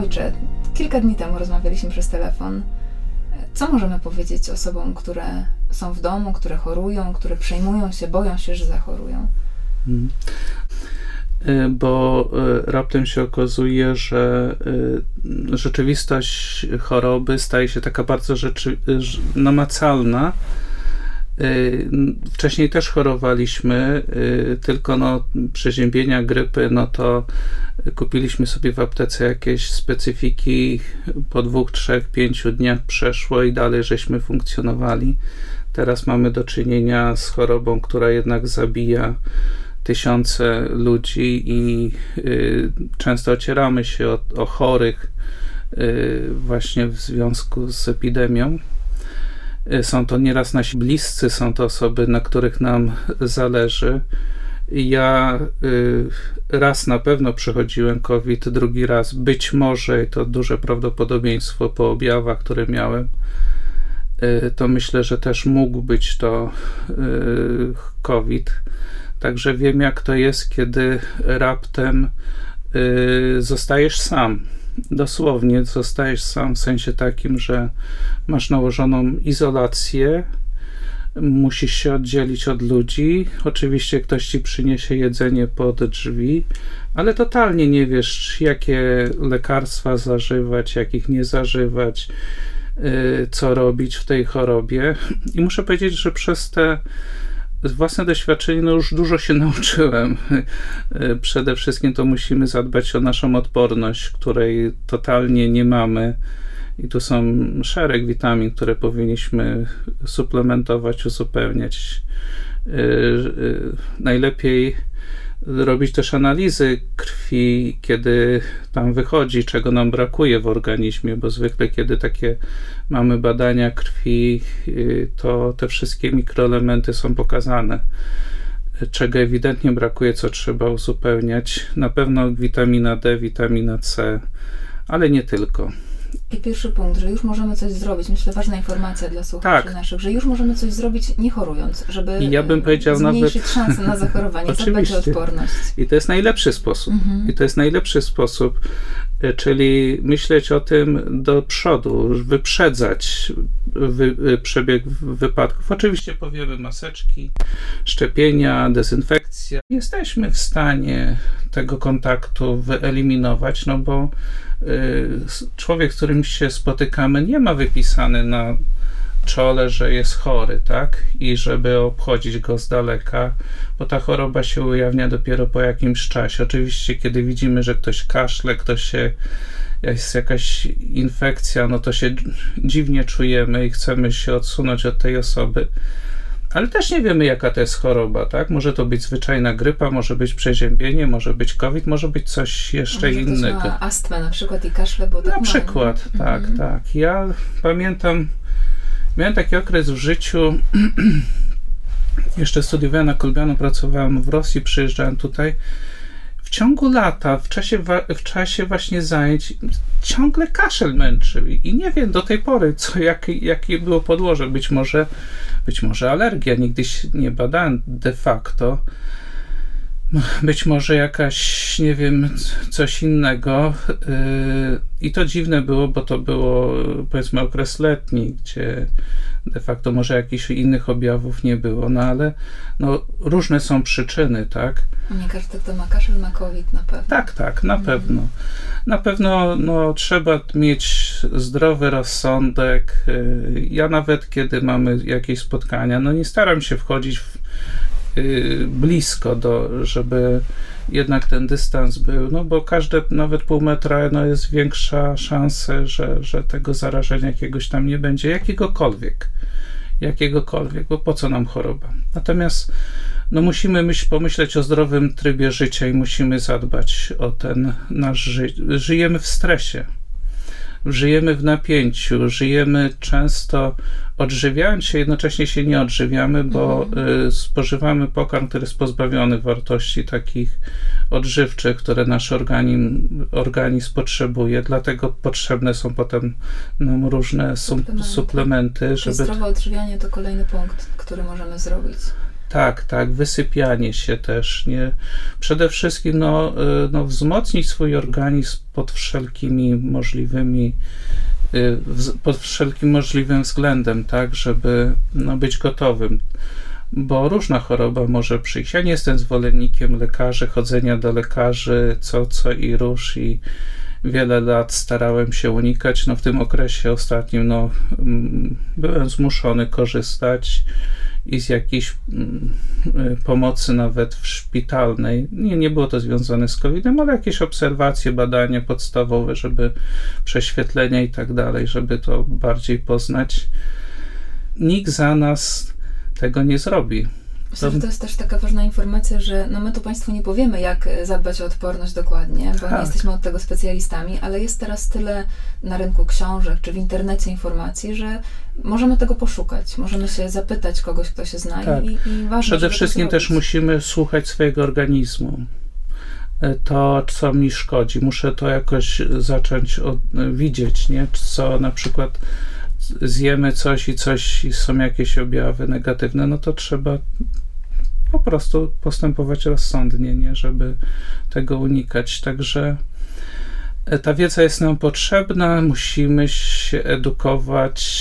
Ojcze, kilka dni temu rozmawialiśmy przez telefon. Co możemy powiedzieć osobom, które są w domu, które chorują, które przejmują się, boją się, że zachorują? Bo raptem się okazuje, że rzeczywistość choroby staje się taka bardzo namacalna. Wcześniej też chorowaliśmy, tylko przeziębienia, grypy, to kupiliśmy sobie w aptece jakieś specyfiki, po 2, 3, 5 dniach przeszło i dalej żeśmy funkcjonowali. Teraz mamy do czynienia z chorobą, która jednak zabija tysiące ludzi i często ocieramy się o chorych właśnie w związku z epidemią. Są to nieraz nasi bliscy, są to osoby, na których nam zależy. Ja raz na pewno przechodziłem COVID, drugi raz być może, to duże prawdopodobieństwo po objawach, które miałem, to myślę, że też mógł być to COVID. Także wiem, jak to jest, kiedy raptem zostajesz sam. Dosłownie zostajesz sam w sensie takim, że masz nałożoną izolację, musisz się oddzielić od ludzi. Oczywiście ktoś ci przyniesie jedzenie pod drzwi, ale totalnie nie wiesz, jakie lekarstwa zażywać, jakich nie zażywać, co robić w tej chorobie. I muszę powiedzieć, że przez te własne doświadczenie już dużo się nauczyłem. Przede wszystkim to musimy zadbać o naszą odporność, której totalnie nie mamy. I tu są szereg witamin, które powinniśmy suplementować, uzupełniać. Najlepiej robić też analizy krwi, kiedy tam wychodzi, czego nam brakuje w organizmie, bo zwykle kiedy takie mamy badania krwi, to te wszystkie mikroelementy są pokazane, czego ewidentnie brakuje, co trzeba uzupełniać. Na pewno witamina D, witamina C, ale nie tylko. I pierwszy punkt, że już możemy coś zrobić. Myślę, ważna informacja dla słuchaczy naszych, że już możemy coś zrobić nie chorując, żeby ja bym powiedział zmniejszyć szanse na zachorowanie, zadbać o odporność. I to jest najlepszy sposób. I to jest najlepszy sposób, czyli myśleć o tym do przodu, wyprzedzać przebieg wypadków. Oczywiście powiemy maseczki, szczepienia, dezynfekcja. Jesteśmy w stanie tego kontaktu wyeliminować, bo człowiek, z którym się spotykamy, nie ma wypisany na czole, że jest chory, tak? I żeby obchodzić go z daleka, bo ta choroba się ujawnia dopiero po jakimś czasie. Oczywiście, kiedy widzimy, że ktoś kaszle, jest jakaś infekcja, to się dziwnie czujemy i chcemy się odsunąć od tej osoby. Ale też nie wiemy, jaka to jest choroba, tak? Może to być zwyczajna grypa, może być przeziębienie, może być COVID, może być coś jeszcze innego. Może ktoś ma astmę na przykład i kaszle, bo tak na przykład, tak. Ja pamiętam, miałem taki okres w życiu, jeszcze studiowałem na Kolbianu, pracowałem w Rosji, przyjeżdżałem tutaj. W ciągu lata, w czasie właśnie zajęć, ciągle kaszel męczył i nie wiem do tej pory, jakie było podłoże. Być może alergia, nigdy się nie badałem de facto. Być może jakaś, nie wiem, coś innego. I to dziwne było, bo to było, powiedzmy, okres letni, gdzie de facto może jakichś innych objawów nie było, ale różne są przyczyny, tak? Nie każdy, kto ma kaszel, ma COVID na pewno. Tak, na pewno. Na pewno trzeba mieć zdrowy rozsądek. Ja nawet, kiedy mamy jakieś spotkania, nie staram się wchodzić blisko, żeby jednak ten dystans był, bo każde nawet pół metra jest większa szansa, że tego zarażenia jakiegoś tam nie będzie, jakiegokolwiek, bo po co nam choroba? Natomiast musimy pomyśleć o zdrowym trybie życia i musimy zadbać o ten nasz życie. Żyjemy w stresie, żyjemy w napięciu, żyjemy często odżywiając się, jednocześnie się nie odżywiamy, bo spożywamy pokarm, który jest pozbawiony wartości takich odżywczych, które nasz organizm potrzebuje, dlatego potrzebne są potem różne suplementy. Zdrowe odżywianie to kolejny punkt, który możemy zrobić. Tak, wysypianie się też, nie? Przede wszystkim wzmocnić swój organizm pod wszelkim możliwym względem, tak, żeby być gotowym, bo różna choroba może przyjść. Ja nie jestem zwolennikiem lekarzy, chodzenia do lekarzy, co i róż, i wiele lat starałem się unikać. W tym okresie ostatnim byłem zmuszony korzystać i z jakiejś pomocy nawet szpitalnej. Nie było to związane z COVID-em, ale jakieś obserwacje, badania podstawowe, żeby prześwietlenia i tak dalej, żeby to bardziej poznać. Nikt za nas tego nie zrobi. Myślę, że to jest też taka ważna informacja, że my tu Państwu nie powiemy, jak zadbać o odporność dokładnie, bo nie jesteśmy od tego specjalistami, ale jest teraz tyle na rynku książek czy w internecie informacji, że możemy tego poszukać, możemy się zapytać kogoś, kto się zna i ważne, przede wszystkim też musimy słuchać swojego organizmu. To, co mi szkodzi. Muszę to jakoś zacząć widzieć, nie? Co na przykład zjemy coś i są jakieś objawy negatywne, to trzeba po prostu postępować rozsądnie, nie? Żeby tego unikać. Także ta wiedza jest nam potrzebna, musimy się edukować.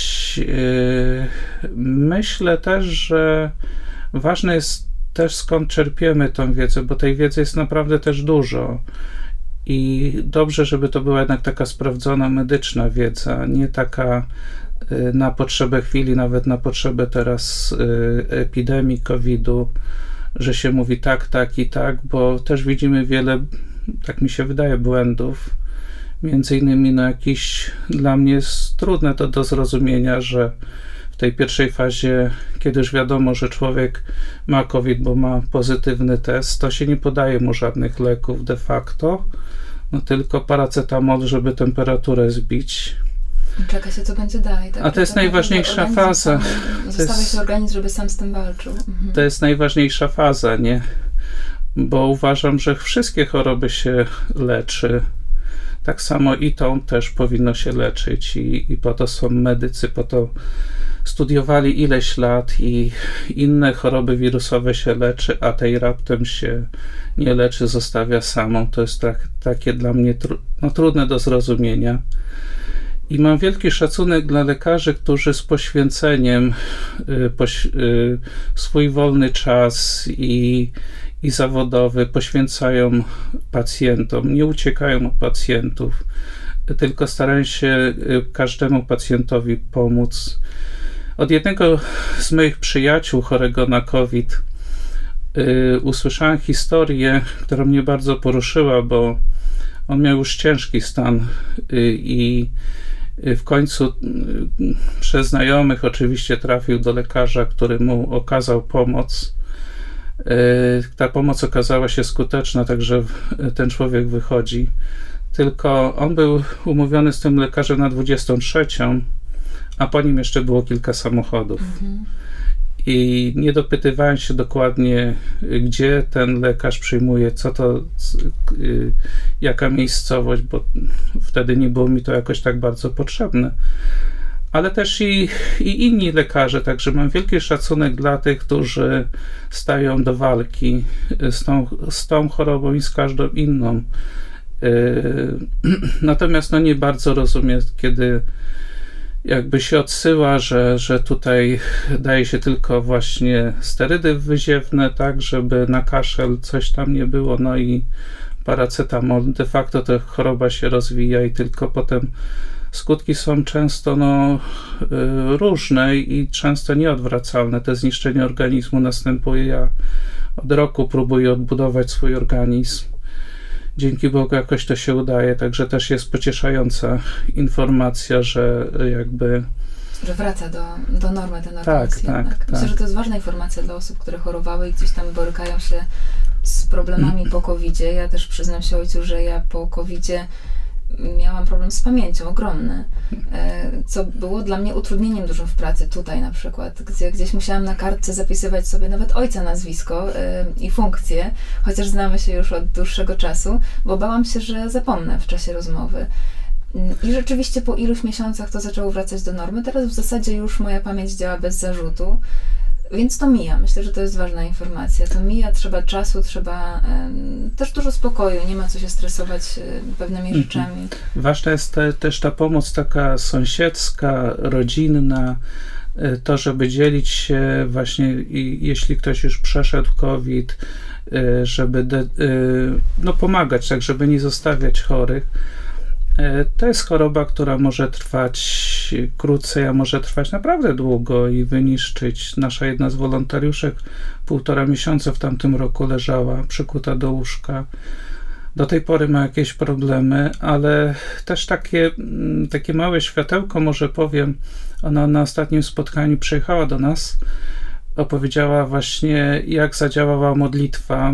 Myślę też, że ważne jest też, skąd czerpiemy tą wiedzę, bo tej wiedzy jest naprawdę też dużo. I dobrze, żeby to była jednak taka sprawdzona medyczna wiedza, nie taka na potrzebę chwili, nawet na potrzebę teraz epidemii COVID-u, że się mówi tak i tak, bo też widzimy wiele, tak mi się wydaje, błędów. Między innymi jakiś, dla mnie jest trudne to do zrozumienia, że w tej pierwszej fazie, kiedy już wiadomo, że człowiek ma COVID, bo ma pozytywny test, to się nie podaje mu żadnych leków de facto, tylko paracetamol, żeby temperaturę zbić. Czeka się, co będzie dalej. Tak? A to jest najważniejsza faza. Zostawia się organizm, żeby sam z tym walczył. To jest najważniejsza faza, nie? Bo uważam, że wszystkie choroby się leczy. Tak samo i tą też powinno się leczyć i po to są medycy, po to studiowali ileś lat i inne choroby wirusowe się leczy, a tej raptem się nie leczy, zostawia samą. To jest takie dla mnie trudne do zrozumienia. I mam wielki szacunek dla lekarzy, którzy z poświęceniem swój wolny czas i zawodowy poświęcają pacjentom, nie uciekają od pacjentów, tylko starają się każdemu pacjentowi pomóc. Od jednego z moich przyjaciół chorego na COVID usłyszałem historię, która mnie bardzo poruszyła, bo on miał już ciężki stan i w końcu przez znajomych oczywiście trafił do lekarza, który mu okazał pomoc. Ta pomoc okazała się skuteczna, także ten człowiek wychodzi. Tylko on był umówiony z tym lekarzem na 23, a po nim jeszcze było kilka samochodów. I nie dopytywałem się dokładnie, gdzie ten lekarz przyjmuje, co to, jaka miejscowość, bo wtedy nie było mi to jakoś tak bardzo potrzebne. Ale też i inni lekarze, także mam wielki szacunek dla tych, którzy stają do walki z tą chorobą i z każdą inną. Natomiast nie bardzo rozumiem, kiedy jakby się odsyła, że tutaj daje się tylko właśnie sterydy wyziewne, tak, żeby na kaszel coś tam nie było, i paracetamol. De facto ta choroba się rozwija i tylko potem skutki są często różne i często nieodwracalne. To zniszczenie organizmu następuje. Ja od roku próbuję odbudować swój organizm. Dzięki Bogu jakoś to się udaje, także też jest pocieszająca informacja, że że wraca do normy ten organizm. Tak. Myślę, że to jest ważna informacja dla osób, które chorowały i gdzieś tam borykają się z problemami po COVID-zie. Ja też przyznam się ojcu, że ja po COVID-zie miałam problem z pamięcią, ogromny, co było dla mnie utrudnieniem dużym w pracy tutaj na przykład, gdzie gdzieś musiałam na kartce zapisywać sobie nawet ojca nazwisko i funkcję, chociaż znamy się już od dłuższego czasu, bo bałam się, że zapomnę w czasie rozmowy. I rzeczywiście po iluś miesiącach to zaczęło wracać do normy. Teraz w zasadzie już moja pamięć działa bez zarzutu. Więc to mija. Myślę, że to jest ważna informacja. To mija, trzeba czasu, trzeba też dużo spokoju. Nie ma co się stresować pewnymi rzeczami. Ważna jest też ta pomoc taka sąsiedzka, rodzinna, to, żeby dzielić się właśnie, jeśli ktoś już przeszedł COVID, żeby pomagać, tak, żeby nie zostawiać chorych. To jest choroba, która może trwać krócej, a może trwać naprawdę długo i wyniszczyć. Nasza jedna z wolontariuszek 1,5 miesiąca w tamtym roku leżała przykuta do łóżka. Do tej pory ma jakieś problemy, ale też takie małe światełko, może powiem, ona na ostatnim spotkaniu przyjechała do nas, opowiedziała właśnie, jak zadziałała modlitwa.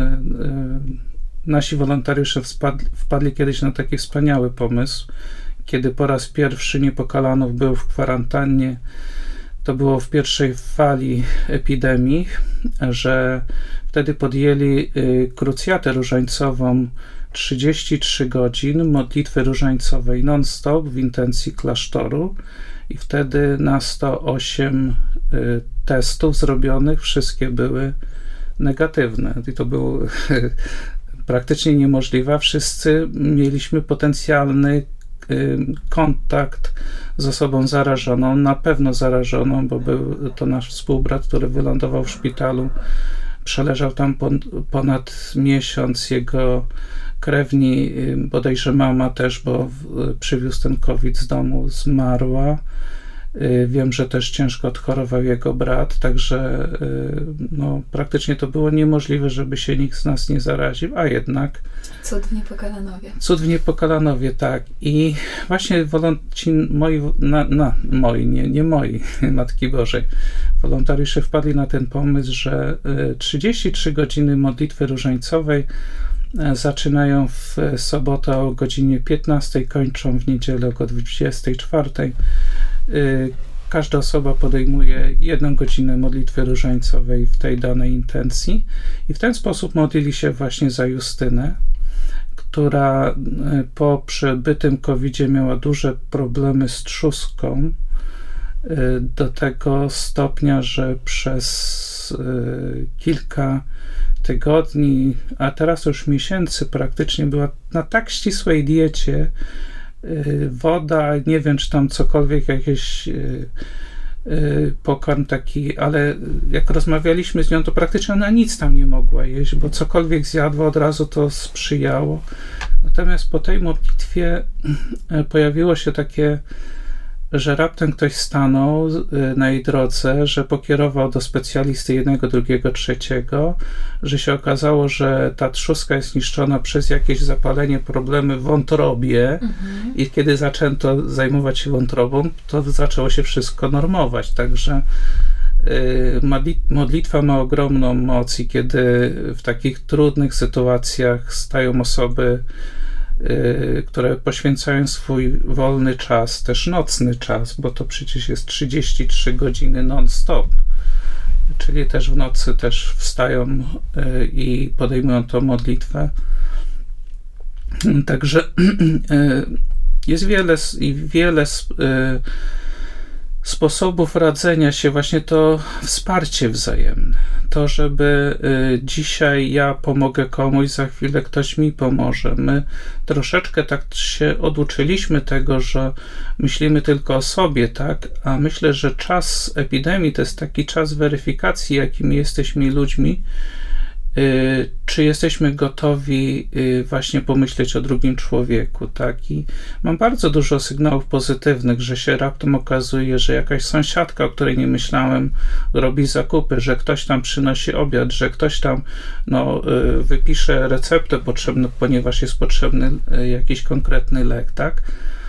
Nasi wolontariusze wpadli kiedyś na taki wspaniały pomysł, kiedy po raz pierwszy Niepokalanów był w kwarantannie. To było w pierwszej fali epidemii, że wtedy podjęli krucjatę różańcową 33 godzin modlitwy różańcowej non-stop w intencji klasztoru i wtedy na 108 testów zrobionych wszystkie były negatywne. I to było praktycznie niemożliwe. Wszyscy mieliśmy potencjalny kontakt z osobą zarażoną, na pewno zarażoną, bo był to nasz współbrat, który wylądował w szpitalu. Przeleżał tam ponad miesiąc. Jego krewni, bodajże mama też, bo przywiózł ten COVID z domu, zmarła. Wiem, że też ciężko odchorował jego brat, także praktycznie to było niemożliwe, żeby się nikt z nas nie zaraził, a jednak cud w Niepokalanowie. Cud w Niepokalanowie, tak. I właśnie nie moi, Matki Bożej, wolontariusze wpadli na ten pomysł, że 33 godziny modlitwy różańcowej zaczynają w sobotę o godzinie 15, kończą w niedzielę o 24. Każda osoba podejmuje 1 godzinę modlitwy różańcowej w tej danej intencji i w ten sposób modlili się właśnie za Justynę, która po przebytym COVID-zie miała duże problemy z trzustką, do tego stopnia, że przez kilka tygodni, a teraz już miesięcy praktycznie była na tak ścisłej diecie, woda, nie wiem, czy tam cokolwiek, jakieś pokarm taki, ale jak rozmawialiśmy z nią, to praktycznie ona nic tam nie mogła jeść, bo cokolwiek zjadła, od razu to sprzyjało. Natomiast po tej modlitwie pojawiło się takie, że raptem ktoś stanął na jej drodze, że pokierował do specjalisty 1, 2, 3, że się okazało, że ta trzustka jest niszczona przez jakieś zapalenie, problemy w wątrobie i kiedy zaczęto zajmować się wątrobą, to zaczęło się wszystko normować, także modlitwa ma ogromną moc i kiedy w takich trudnych sytuacjach stają osoby, które poświęcają swój wolny czas, też nocny czas, bo to przecież jest 33 godziny non-stop, czyli też w nocy też wstają i podejmują tą modlitwę. Także jest wiele sposobów radzenia się, właśnie to wsparcie wzajemne. To, żeby dzisiaj ja pomogę komuś, za chwilę ktoś mi pomoże. My troszeczkę tak się oduczyliśmy tego, że myślimy tylko o sobie, tak? A myślę, że czas epidemii to jest taki czas weryfikacji, jakimi jesteśmy ludźmi, czy jesteśmy gotowi właśnie pomyśleć o drugim człowieku, tak? I mam bardzo dużo sygnałów pozytywnych, że się raptem okazuje, że jakaś sąsiadka, o której nie myślałem, robi zakupy, że ktoś tam przynosi obiad, że ktoś tam wypisze receptę potrzebną, ponieważ jest potrzebny jakiś konkretny lek, tak?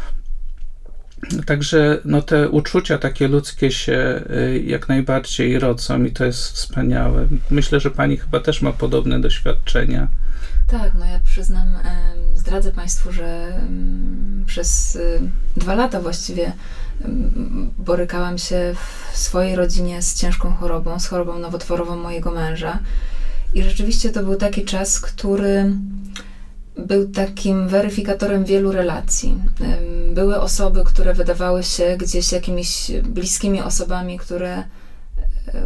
Także te uczucia takie ludzkie się jak najbardziej rodzą i to jest wspaniałe. Myślę, że pani chyba też ma podobne doświadczenia. Tak, ja przyznam, zdradzę państwu, że przez 2 lata właściwie borykałam się w swojej rodzinie z ciężką chorobą, z chorobą nowotworową mojego męża i rzeczywiście to był taki czas, który był takim weryfikatorem wielu relacji. Były osoby, które wydawały się gdzieś jakimiś bliskimi osobami, które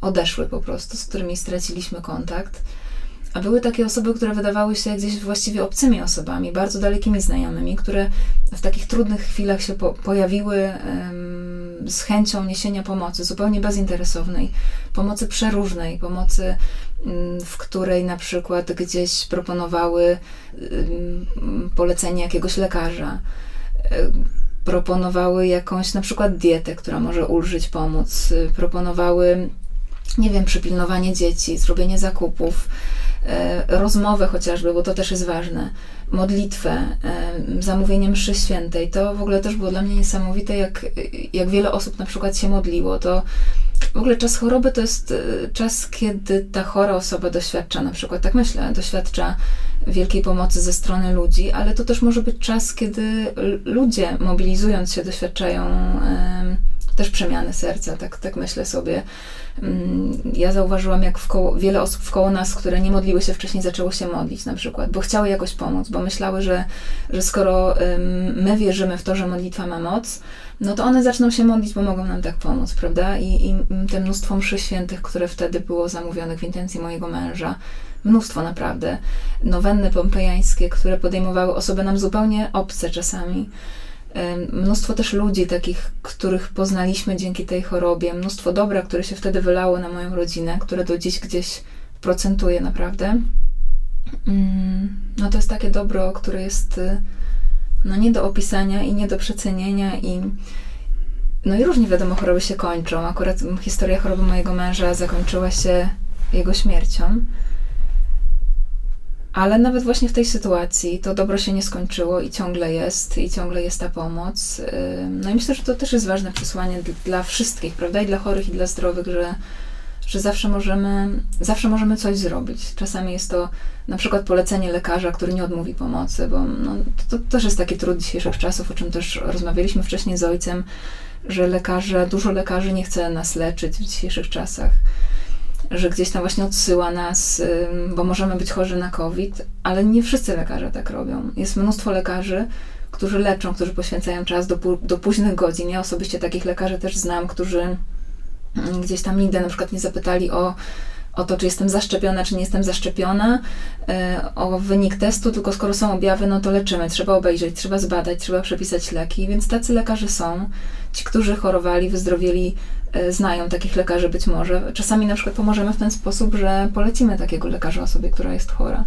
odeszły po prostu, z którymi straciliśmy kontakt. A były takie osoby, które wydawały się gdzieś właściwie obcymi osobami, bardzo dalekimi znajomymi, które w takich trudnych chwilach się pojawiły z chęcią niesienia pomocy, zupełnie bezinteresownej, pomocy przeróżnej, pomocy, w której na przykład gdzieś proponowały polecenie jakiegoś lekarza, proponowały jakąś na przykład dietę, która może ulżyć, pomóc, proponowały, nie wiem, przypilnowanie dzieci, zrobienie zakupów, rozmowę chociażby, bo to też jest ważne, modlitwę, zamówienie mszy świętej. To w ogóle też było dla mnie niesamowite, jak wiele osób na przykład się modliło. To w ogóle czas choroby to jest czas, kiedy ta chora osoba doświadcza, na przykład, tak myślę, doświadcza wielkiej pomocy ze strony ludzi, ale to też może być czas, kiedy ludzie, mobilizując się, doświadczają też przemiany serca, tak myślę sobie. Ja zauważyłam, jak wiele osób wkoło nas, które nie modliły się wcześniej, zaczęło się modlić na przykład, bo chciały jakoś pomóc, bo myślały, że skoro my wierzymy w to, że modlitwa ma moc, no to one zaczną się modlić, bo mogą nam tak pomóc, prawda? I te mnóstwo mszy świętych, które wtedy było zamówionych w intencji mojego męża, mnóstwo naprawdę, nowenny pompejańskie, które podejmowały osoby nam zupełnie obce czasami, mnóstwo też ludzi takich, których poznaliśmy dzięki tej chorobie, mnóstwo dobra, które się wtedy wylało na moją rodzinę, które do dziś gdzieś procentuje naprawdę. No to jest takie dobro, które jest nie do opisania i nie do przecenienia i różnie wiadomo, choroby się kończą. Akurat historia choroby mojego męża zakończyła się jego śmiercią. Ale nawet właśnie w tej sytuacji to dobro się nie skończyło i ciągle jest ta pomoc. No i myślę, że to też jest ważne przesłanie dla wszystkich, prawda? I dla chorych, i dla zdrowych, że zawsze możemy coś zrobić. Czasami jest to na przykład polecenie lekarza, który nie odmówi pomocy, bo to też jest taki trud dzisiejszych czasów, o czym też rozmawialiśmy wcześniej z ojcem, że dużo lekarzy nie chce nas leczyć w dzisiejszych czasach, że gdzieś tam właśnie odsyła nas, bo możemy być chorzy na COVID, ale nie wszyscy lekarze tak robią. Jest mnóstwo lekarzy, którzy leczą, którzy poświęcają czas do późnych godzin. Ja osobiście takich lekarzy też znam, którzy gdzieś tam nigdy na przykład nie zapytali o to, czy jestem zaszczepiona, czy nie jestem zaszczepiona, o wynik testu, tylko skoro są objawy, no to leczymy. Trzeba obejrzeć, trzeba zbadać, trzeba przepisać leki, więc tacy lekarze są. Ci, którzy chorowali, wyzdrowieli, znają takich lekarzy być może. Czasami na przykład pomożemy w ten sposób, że polecimy takiego lekarza osobie, która jest chora.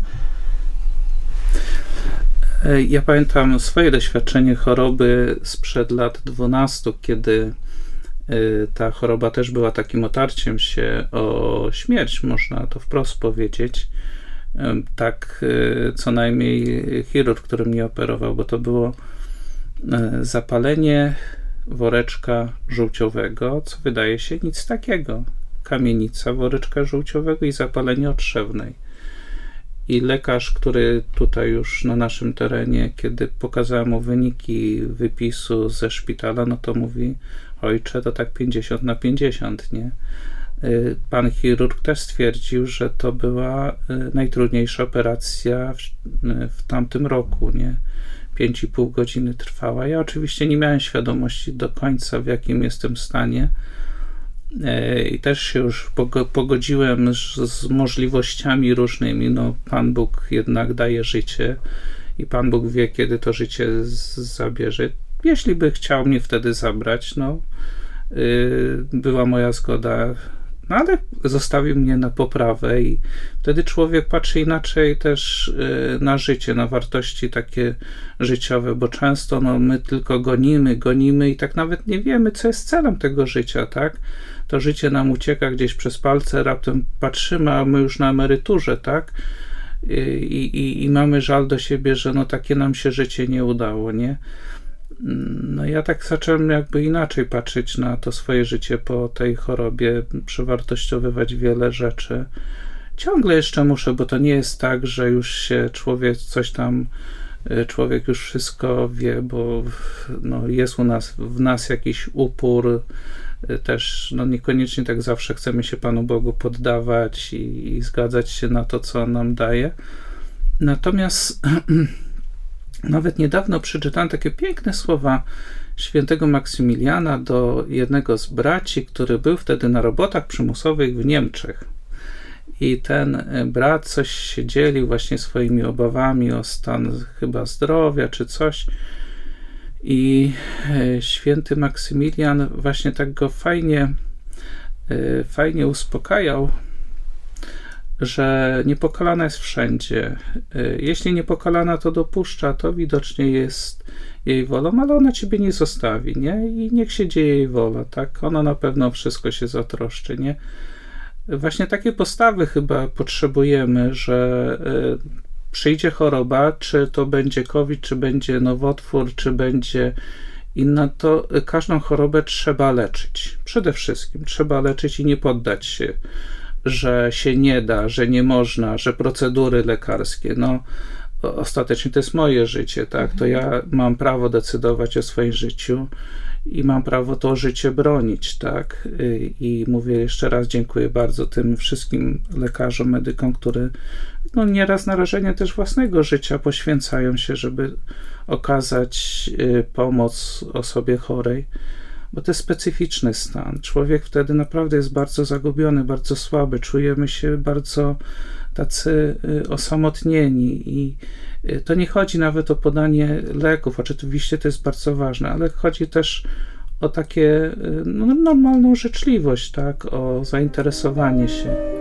Ja pamiętam swoje doświadczenie choroby sprzed lat 12, kiedy ta choroba też była takim otarciem się o śmierć, można to wprost powiedzieć. Tak co najmniej chirurg, który mnie operował, bo to było zapalenie woreczka żółciowego, co wydaje się nic takiego. Kamienica woreczka żółciowego i zapalenie otrzewnej. I lekarz, który tutaj już na naszym terenie, kiedy pokazałem mu wyniki wypisu ze szpitala, no to mówi: ojcze, to tak 50/50, nie? Pan chirurg też stwierdził, że to była najtrudniejsza operacja w tamtym roku, nie? 5,5 godziny trwała. Ja oczywiście nie miałem świadomości do końca, w jakim jestem stanie, i też się już pogodziłem z możliwościami różnymi. No, Pan Bóg jednak daje życie i Pan Bóg wie, kiedy to życie zabierze. Jeśli by chciał mnie wtedy zabrać, była moja zgoda, ale zostawił mnie na poprawę i wtedy człowiek patrzy inaczej też na życie, na wartości takie życiowe, bo często my tylko gonimy i tak nawet nie wiemy, co jest celem tego życia, tak? To życie nam ucieka gdzieś przez palce, raptem patrzymy, a my już na emeryturze, tak? I mamy żal do siebie, że takie nam się życie nie udało, nie? No ja tak zacząłem jakby inaczej patrzeć na to swoje życie po tej chorobie, przewartościowywać wiele rzeczy. Ciągle jeszcze muszę, bo to nie jest tak, że już się człowiek już wszystko wie, bo jest w nas jakiś upór, też niekoniecznie tak zawsze chcemy się Panu Bogu poddawać i zgadzać się na to, co On nam daje. Natomiast nawet niedawno przeczytałem takie piękne słowa świętego Maksymiliana do jednego z braci, który był wtedy na robotach przymusowych w Niemczech. I ten brat coś się dzielił właśnie swoimi obawami o stan chyba zdrowia czy coś. I święty Maksymilian właśnie tak go fajnie uspokajał, że niepokalana jest wszędzie. Jeśli niepokalana to dopuszcza, to widocznie jest jej wolą, ale ona ciebie nie zostawi, nie? I niech się dzieje jej wola, tak? Ona na pewno wszystko się zatroszczy, nie? Właśnie takie postawy chyba potrzebujemy, że przyjdzie choroba, czy to będzie COVID, czy będzie nowotwór, czy będzie inna, to każdą chorobę trzeba leczyć. Przede wszystkim trzeba leczyć i nie poddać się, że się nie da, że nie można, że procedury lekarskie, no ostatecznie to jest moje życie, tak, to ja mam prawo decydować o swoim życiu i mam prawo to życie bronić, tak, i mówię jeszcze raz dziękuję bardzo tym wszystkim lekarzom, medykom, które no nieraz narażenie też własnego życia poświęcają się, żeby okazać pomoc osobie chorej, bo to jest specyficzny stan. Człowiek wtedy naprawdę jest bardzo zagubiony, bardzo słaby, czujemy się bardzo tacy osamotnieni i to nie chodzi nawet o podanie leków, oczywiście to jest bardzo ważne, ale chodzi też o takie normalną życzliwość, tak, o zainteresowanie się.